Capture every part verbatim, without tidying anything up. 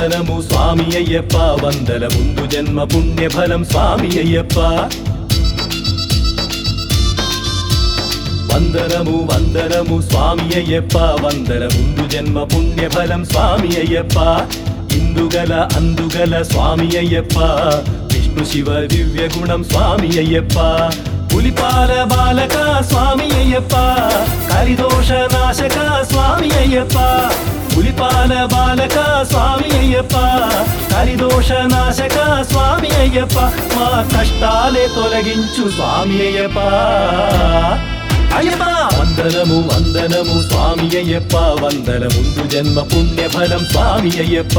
వందనము స్వామి అయ్యప్ప వందల ముందు జన్మ పుణ్యఫలం స్వామి అయ్యప్ప వందనము వందనము స్వామి అయ్యప్ప వందల ముందు జన్మ పుణ్యఫలం స్వామి అయ్యప్ప ఇందుగల అందుగల స్వామి అయ్యప్ప విష్ణు శివ దివ్య గుణం స్వామి అయ్యప్ప పులిపాల బాలక స్వామి అయ్యప్ప కలిదోష నాశక స్వామి అయ్యప్ప పులిపాల బాలక స్వామి అయ్యప్ప కలిదోష నాశక స్వామి అయ్యప్ప మా కష్టాలే తొలగించు స్వామి అయ్యప్ప అయ్యప్ప వందనము వందనము స్వామి అయ్యప్ప వందల ముందు జన్మ పుణ్యఫలం స్వామి అయ్యప్ప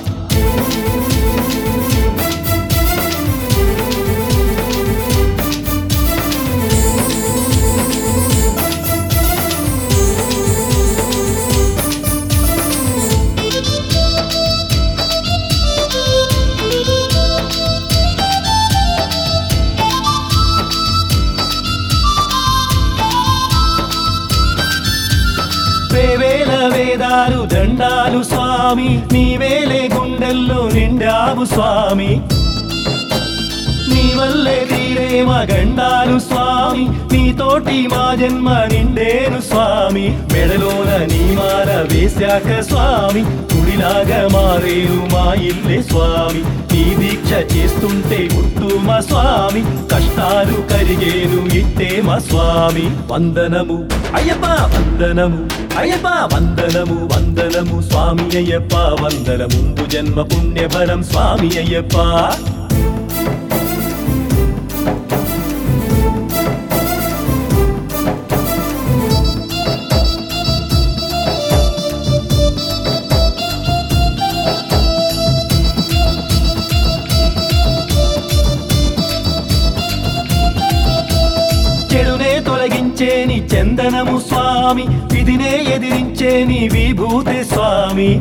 వేవేల వేదాలు దండాలు స్వామి నీవేలే గుండెల్లో నిండావు స్వామి నీ వల్లే తీరేమ గండాలు స్వామి నీతోటి మా జన్మ నిండేను స్వామి మెడలోన నీ మాల వేశాక స్వామి గుడిలాగా మారేను మా ఇల్లే స్వామి నీ దీక్ష చేస్తుంటే గుర్తు మా స్వామి కష్టాలు కరిగేను ఇట్టే మా స్వామి వందనము అయ్యప్ప వందనము అయ్యప్ప వందనము వందనము స్వామి అయ్యప్ప వందల ముందు జన్మ పుణ్యఫలం స్వామి అయ్యప్ప చెడునే తొలగించేని చందనము స్వామి విధినే ఎదిరించేని విభూతి స్వామి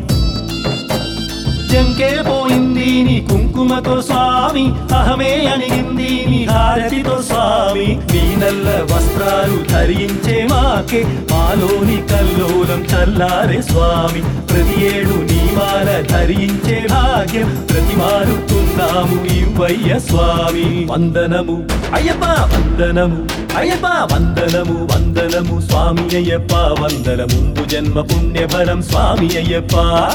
జంకే పోయింది నీ కుంకుమతో స్వామి అహమే అణిగింది నీ హారతితో స్వామి నీ నల్ల వస్త్రాలు ధరించే మాకే మాలోని కల్లోలం చల్లారే స్వామి ప్రతి ఏడు నీ మాల ధరించే భాగ్యం ప్రతి మారుతున్నాము ఇవ్వయ్య స్వామి వందనము అయ్యప్ప వందనము అయ్యప్ప వందనము వందనము స్వామి అయ్యప్ప వందల ముందు జన్మ పుణ్యఫలం స్వామి అయ్యప్ప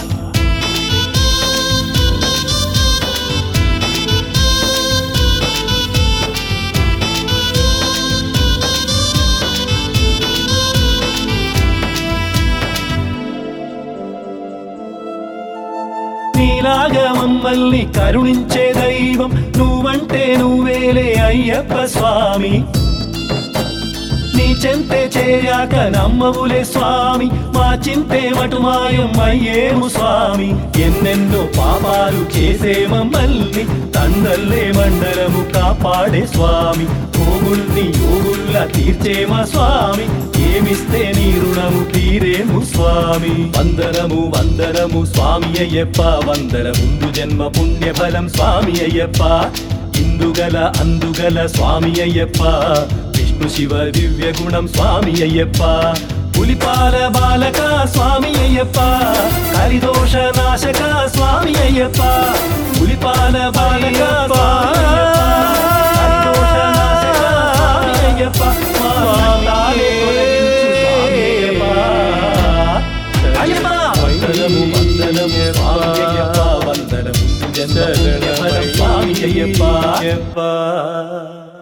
నీలాగా మమ్మల్ని కరుణించే దైవం నువ్వంటే నువ్వేలే అయ్యప్ప స్వామి నీ చెంతే చేరాక నమ్మవులే స్వామి మా చింతే మటు మాయం అయ్యేము స్వామి ఎన్నెన్నో పాపాలు చేసే మమ్మల్ని తండల్లే మండలము కాపాడే స్వామి భోగుల్ని యోగుల్లా తీర్చేమా స్వామి ఏమిస్తే నీ రుణము తీరేము స్వామి వందనము వందనము స్వామి అయ్యప్ప వందల ముందు జన్మ పుణ్యఫలం స్వామి అయ్యప్ప ఇందుగల అందుగల స్వామి అయ్యప్ప విష్ణు శివ దివ్య గుణం స్వామి అయ్యప్ప పులిపాల బాలక స్వామి అయ్యప్ప కలిదోష నాశక స్వామి అయ్యప్ప పులిపాల బాలక స్వామి అయ్యప్ప అయ్యప్ప వందనము వందనము స్వామి అయ్యప్ప వందనము జన్మ పుణ్యఫలం స్వామి అయ్యప్ప